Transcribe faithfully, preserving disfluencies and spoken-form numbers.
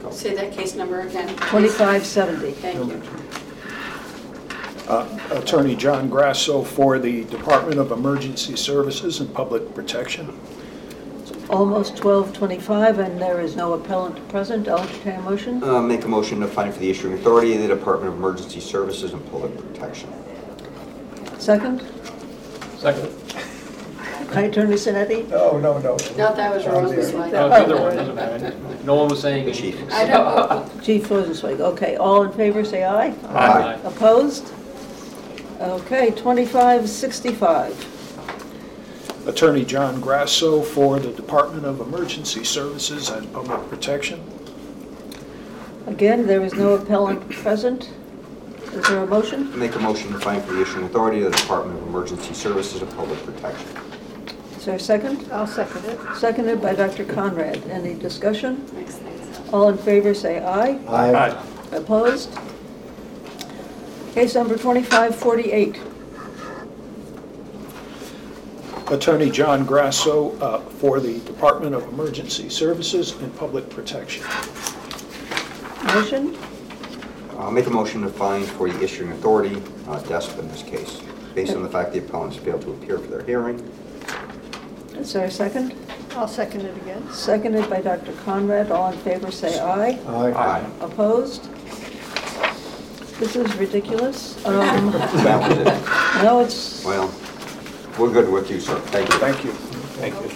Say that case number again. please. twenty-five seventy. Thank you. Uh, Attorney John Grasso for the Department of Emergency Services and Public Protection. Almost twelve twenty-five, and there is no appellant present. I'll entertain a motion. Uh, Make a motion to find for the issuing authority of the Department of Emergency Services and Public Protection. Second? Second. Attorney Sinetti? No, no, no. No, that was Rosenzweig. No, it's either one, doesn't matter. No one was saying. The chief. I know. Chief Rosenzweig. Okay, all in favor, say aye. Aye. Opposed? Okay, twenty-five sixty-five. Attorney John Grasso for the Department of Emergency Services and Public Protection. Again, there is no appellant present. Is there a motion? Make a motion to find for the issuing authority of the Department of Emergency Services and Public Protection. Is there a second? I'll second it. Seconded by Doctor Conrad. Any discussion? Makes things All in favor, say aye. Aye. Opposed? Case number twenty-five forty-eight. Attorney John Grasso uh, for the Department of Emergency Services and Public Protection. Motion? I'll make a motion to find for the issuing authority, uh, D E S P in this case, based on the fact the appellants failed to appear for their hearing. Is there a second? I'll second it again. Seconded by Doctor Conrad. All in favor, say aye. Aye. Opposed? This is ridiculous. Um, That was it. No, it's, Well, we're good with you, sir. Thank you. Thank you. Thank you.